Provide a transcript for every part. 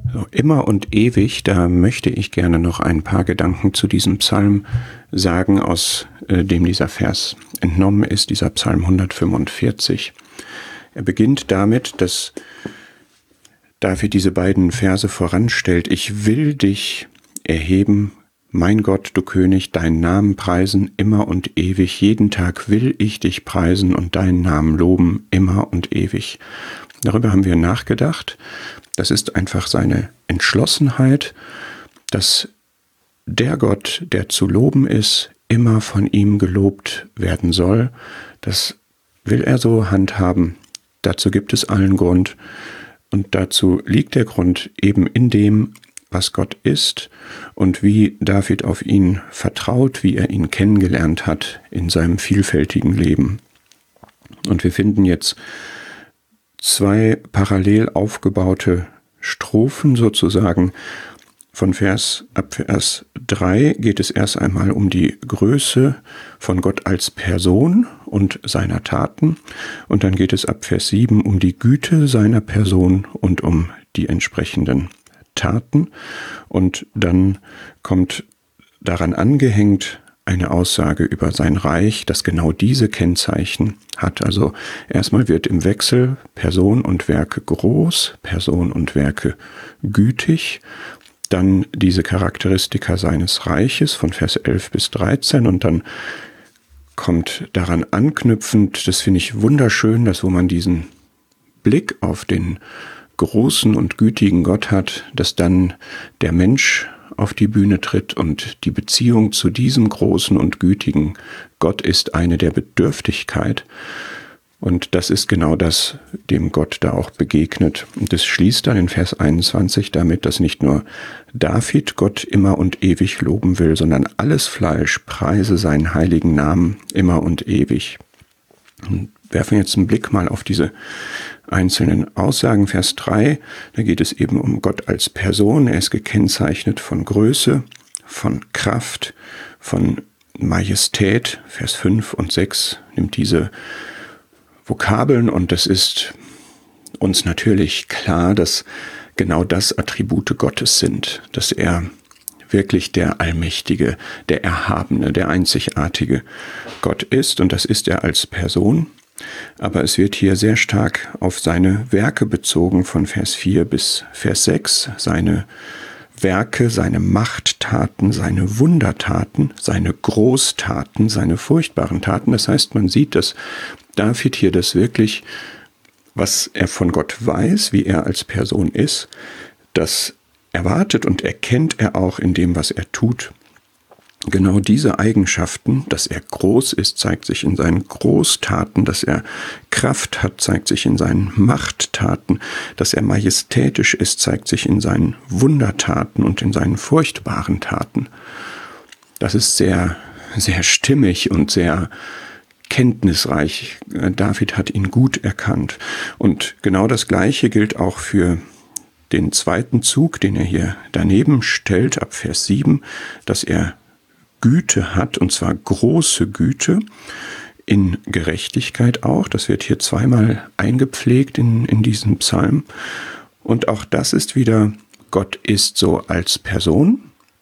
So, immer und ewig, da möchte ich gerne noch ein paar Gedanken zu diesem Psalm sagen, aus dem dieser Vers entnommen ist, dieser Psalm 145. Er beginnt damit, dass David diese beiden Verse voranstellt. Ich will dich erheben, mein Gott, du König, deinen Namen preisen, immer und ewig. Jeden Tag will ich dich preisen und deinen Namen loben, immer und ewig. Darüber haben wir nachgedacht. Das ist einfach seine Entschlossenheit, dass der Gott, der zu loben ist, immer von ihm gelobt werden soll. Das will er so handhaben. Dazu gibt es allen Grund. Und dazu liegt der Grund eben in dem, was Gott ist und wie David auf ihn vertraut, wie er ihn kennengelernt hat in seinem vielfältigen Leben. Und wir finden jetzt zwei parallel aufgebaute Strophen sozusagen. Ab Vers 3 geht es erst einmal um die Größe von Gott als Person und seiner Taten. Und dann geht es ab Vers 7 um die Güte seiner Person und um die entsprechenden Taten. Und dann kommt daran angehängt eine Aussage über sein Reich, das genau diese Kennzeichen hat. Also erstmal wird im Wechsel Person und Werke groß, Person und Werke gütig, dann diese Charakteristika seines Reiches von Vers 11 bis 13 und dann kommt daran anknüpfend, das finde ich wunderschön, dass wo man diesen Blick auf den großen und gütigen Gott hat, dass dann der Mensch auf die Bühne tritt und die Beziehung zu diesem großen und gütigen Gott ist eine der Bedürftigkeit. Und das ist genau das, dem Gott da auch begegnet. Und es schließt dann in Vers 21 damit, dass nicht nur David Gott immer und ewig loben will, sondern alles Fleisch preise seinen heiligen Namen immer und ewig. Und werfen jetzt einen Blick mal auf diese einzelnen Aussagen. Vers 3, da geht es eben um Gott als Person. Er ist gekennzeichnet von Größe, von Kraft, von Majestät. Vers 5 und 6 nimmt diese Vokabeln und es ist uns natürlich klar, dass genau das Attribute Gottes sind, dass er wirklich der Allmächtige, der Erhabene, der Einzigartige Gott ist und das ist er als Person. Aber es wird hier sehr stark auf seine Werke bezogen von Vers 4 bis Vers 6, seine Werke, seine Machttaten, seine Wundertaten, seine Großtaten, seine furchtbaren Taten. Das heißt, man sieht, dass David hier das wirklich, was er von Gott weiß, wie er als Person ist, das erwartet und erkennt er auch in dem, was er tut. Genau diese Eigenschaften, dass er groß ist, zeigt sich in seinen Großtaten, dass er Kraft hat, zeigt sich in seinen Machttaten, dass er majestätisch ist, zeigt sich in seinen Wundertaten und in seinen furchtbaren Taten. Das ist sehr, sehr stimmig und sehr kenntnisreich. David hat ihn gut erkannt. Und genau das Gleiche gilt auch für den zweiten Zug, den er hier daneben stellt, ab Vers 7, dass er Güte hat, und zwar große Güte, in Gerechtigkeit auch. Das wird hier zweimal eingepflegt in diesem Psalm. Und auch das ist wieder, Gott ist so als Person.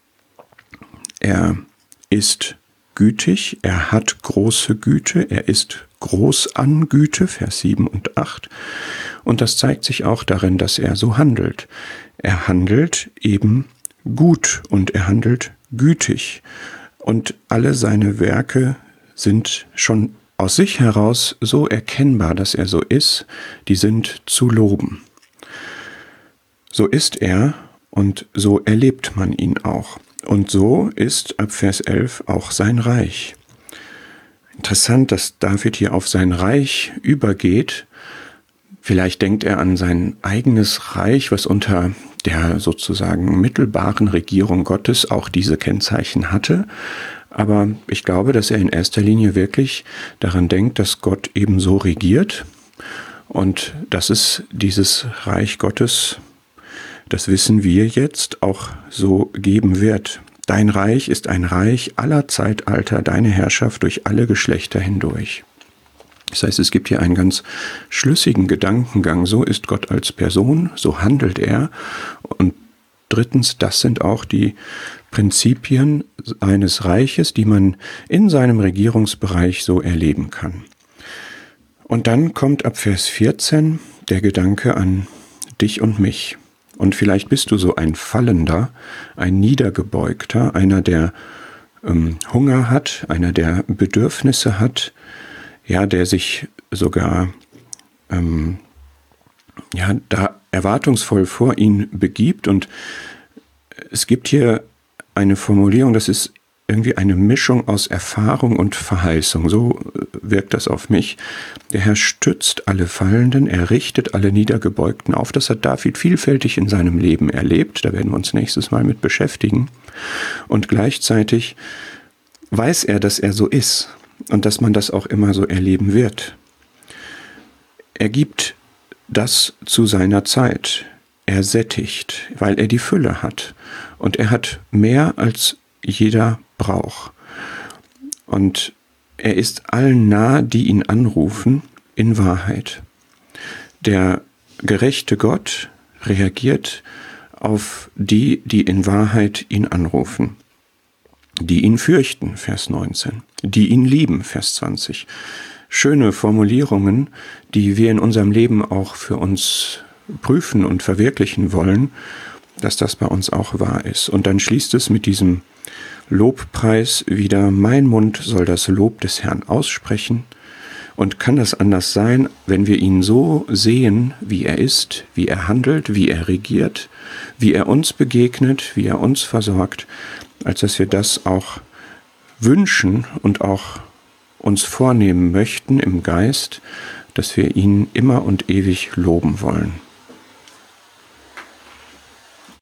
Er ist gütig, er hat große Güte, er ist groß an Güte, Vers 7 und 8. Und das zeigt sich auch darin, dass er so handelt. Er handelt eben gut und er handelt gütig. Und alle seine Werke sind schon aus sich heraus so erkennbar, dass er so ist, die sind zu loben. So ist er und so erlebt man ihn auch. Und so ist ab Vers 11 auch sein Reich. Interessant, dass David hier auf sein Reich übergeht. Vielleicht denkt er an sein eigenes Reich, was unter der sozusagen mittelbaren Regierung Gottes auch diese Kennzeichen hatte. Aber ich glaube, dass er in erster Linie wirklich daran denkt, dass Gott eben so regiert und dass es dieses Reich Gottes, das wissen wir jetzt, auch so geben wird. Dein Reich ist ein Reich aller Zeitalter, deine Herrschaft durch alle Geschlechter hindurch. Das heißt, es gibt hier einen ganz schlüssigen Gedankengang. So ist Gott als Person, so handelt er. Und drittens, das sind auch die Prinzipien eines Reiches, die man in seinem Regierungsbereich so erleben kann. Und dann kommt ab Vers 14 der Gedanke an dich und mich. Und vielleicht bist du so ein Fallender, ein Niedergebeugter, einer, der Hunger hat, einer, der Bedürfnisse hat, ja, der sich sogar da erwartungsvoll vor ihn begibt. Und es gibt hier eine Formulierung, das ist irgendwie eine Mischung aus Erfahrung und Verheißung. So wirkt das auf mich. Der Herr stützt alle Fallenden, er richtet alle Niedergebeugten auf. Das hat David vielfältig in seinem Leben erlebt. Da werden wir uns nächstes Mal mit beschäftigen. Und gleichzeitig weiß er, dass er so ist und dass man das auch immer so erleben wird. Er gibt das zu seiner Zeit. Er sättigt, weil er die Fülle hat. Und er hat mehr als jeder braucht. Und er ist allen nah, die ihn anrufen, in Wahrheit. Der gerechte Gott reagiert auf die, die in Wahrheit ihn anrufen. Die ihn fürchten, Vers 19. Die ihn lieben, Vers 20. Schöne Formulierungen, die wir in unserem Leben auch für uns prüfen und verwirklichen wollen, dass das bei uns auch wahr ist. Und dann schließt es mit diesem Lobpreis wieder: Mein Mund soll das Lob des Herrn aussprechen. Und kann das anders sein, wenn wir ihn so sehen, wie er ist, wie er handelt, wie er regiert, wie er uns begegnet, wie er uns versorgt, als dass wir das auch wünschen und auch uns vornehmen möchten im Geist, dass wir ihn immer und ewig loben wollen.